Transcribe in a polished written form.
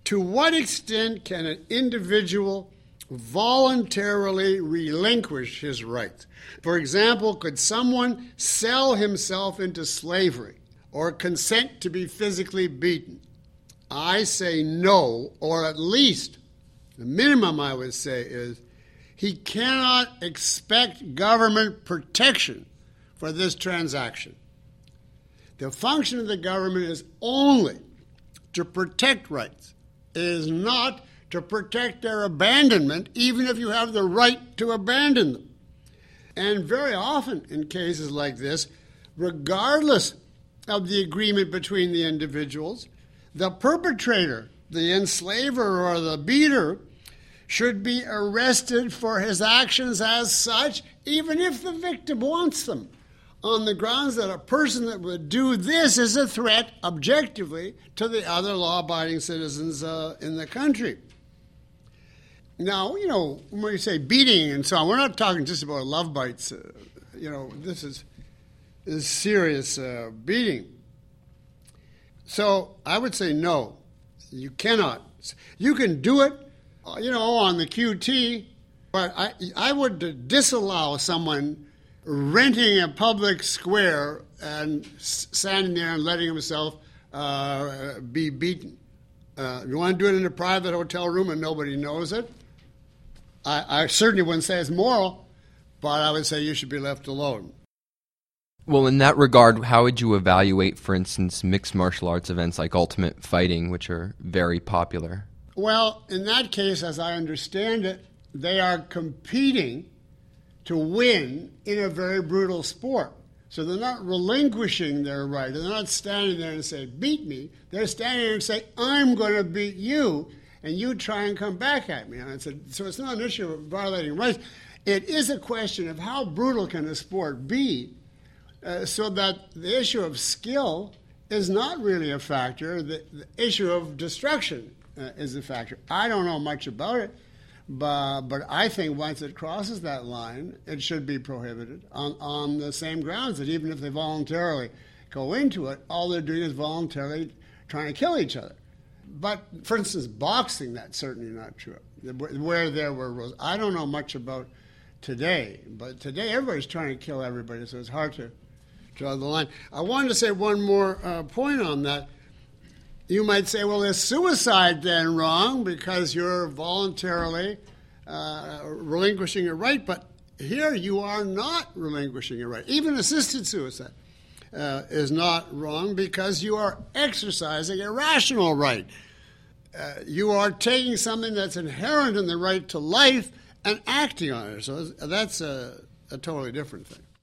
To what extent can an individual voluntarily relinquish his rights? For example, could someone sell himself into slavery or consent to be physically beaten? I say no, or at least the minimum I would say is he cannot expect government protection for this transaction. The function of the government is only to protect rights. It is not to protect their abandonment, even if you have the right to abandon them. And very often in cases like this, regardless of the agreement between the individuals, the perpetrator, the enslaver or the beater, should be arrested for his actions as such, even if the victim wants them, on the grounds that a person that would do this is a threat, objectively, to the other law-abiding citizens in the country. Now, when we say beating and so on, we're not talking just about love bites. This is serious beating. So I would say no, you cannot. You can do it, on the QT, but I would disallow someone renting a public square and standing there and letting himself be beaten. You want to do it in a private hotel room and nobody knows it? I certainly wouldn't say it's moral, but I would say you should be left alone. Well, in that regard, how would you evaluate, for instance, mixed martial arts events like Ultimate Fighting, which are very popular? Well, in that case, as I understand it, they are competing to win in a very brutal sport. So they're not relinquishing their right. They're not standing there and say, beat me. They're standing there and say, I'm going to beat you, and you try and come back at me. And so it's not an issue of violating rights. It is a question of how brutal can a sport be, so that the issue of skill is not really a factor. The issue of destruction is a factor. I don't know much about it, but I think once it crosses that line, it should be prohibited on the same grounds that even if they voluntarily go into it, all they're doing is voluntarily trying to kill each other. But, for instance, boxing, that's certainly not true. Where there were rules. I don't know much about today, but today everybody's trying to kill everybody, so it's hard to draw the line. I wanted to say one more point on that. You might say, well, is suicide then wrong because you're voluntarily relinquishing your right? But here you are not relinquishing your right. Even assisted suicide is not wrong because you are exercising a rational right. You are taking something that's inherent in the right to life and acting on it. So that's a totally different thing.